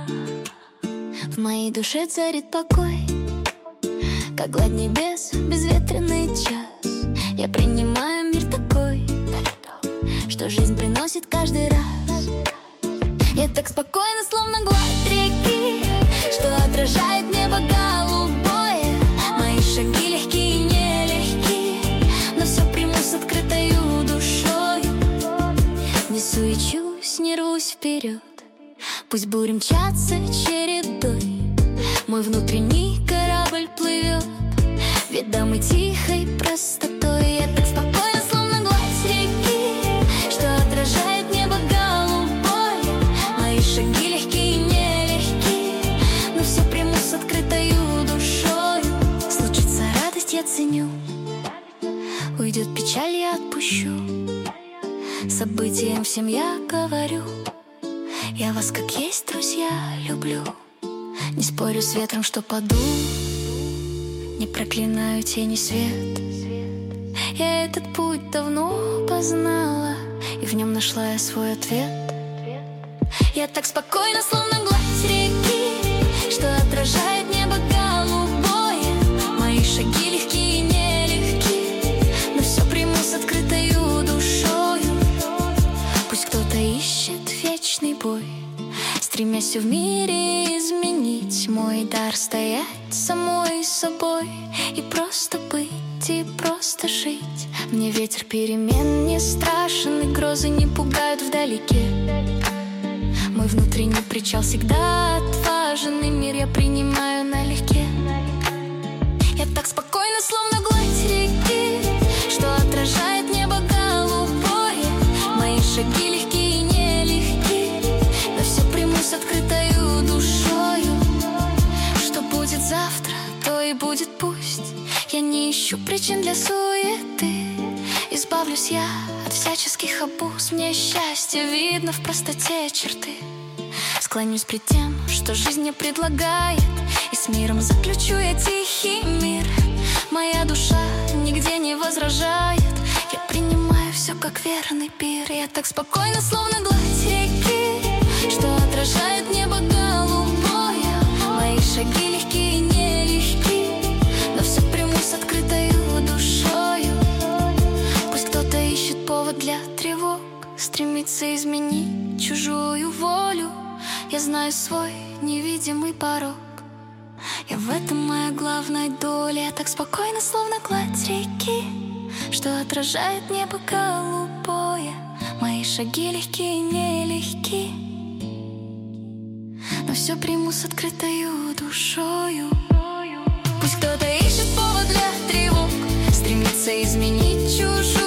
В моей душе царит покой, как гладь небес, безветренный час. Я принимаю мир такой, что жизнь приносит каждый раз. Я так спокойно, словно гладь реки, что отражает небо голубое. Мои шаги легкие и нелегкие, но все приму с открытою душой. Не суечусь, не рвусь вперед, пусть бури мчатся чередой. Мой внутренний корабль плывет ведомый тихой простотой. Я так спокойно, словно гладь реки, что отражает небо голубое. Мои шаги легкие и нелегкие, но все приму с открытою душой. Случится радость, я ценю, уйдет печаль, я отпущу. Событиям всем я говорю: я вас как есть, друзья, люблю. Не спорю с ветром, что подул, не проклинаю тени свет. Я этот путь давно познала, и в нем нашла я свой ответ. Я так спокойно, словно гладь реки, что отражает небо голубое. Мои шаги легкие и нелегкие, но все приму с открытою душою. Пусть кто-то ищет вечный бой, стремясь все в мире изменить. Мой дар стоять самой собой и просто быть, и просто жить. Мне ветер перемен не страшен, и грозы не пугают вдалеке. Мой внутренний причал всегда отважен, и мир я принимаю налегке. Я так спокойно, словно гладь реки, что отражает небо голубое. Мои шаги легкие и нелегкие, но все приму с открытою душою. Что будет завтра, то и будет пусть. Я не ищу причин для суеты, избавлюсь я от всяческих обуз. Мне счастье видно в простоте черты. Склонюсь пред тем, что жизнь мне предлагает, и с миром заключу я тихий мир. Моя душа нигде не возражает, я принимаю все как верный пир. Я так спокойно, словно гладь реки, что отражает небо голубое. Мои шаги легкие и нелегкие, но все приму с открытою душою. Пусть кто-то ищет повод для тревог, стремится изменить чужую волю. Я знаю свой невидимый порог, я в этом моя главная доля. Я так спокойно, словно гладь реки, что отражает небо голубое. Мои шаги легкие и нелегкие, но все приму с открытою душою. Пусть кто-то ищет повод для тревог, стремится изменить чужую